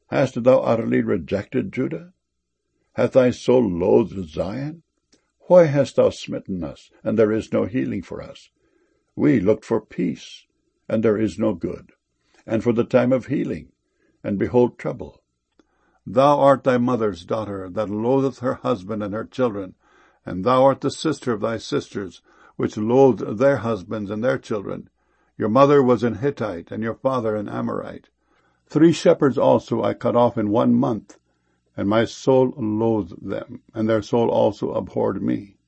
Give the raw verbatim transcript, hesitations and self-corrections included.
Hast thou utterly rejected Judah? Hath thy soul loathed Zion? Why hast thou smitten us, and there is no healing for us? We looked for peace, and there is no good, and for the time of healing, and behold trouble. Thou art thy mother's daughter, that loatheth her husband and her children, and thou art the sister of thy sisters, which loathed their husbands and their children. Your mother was an Hittite, and your father an Amorite. Three shepherds also I cut off in one month, and my soul loathed them, and their soul also abhorred me.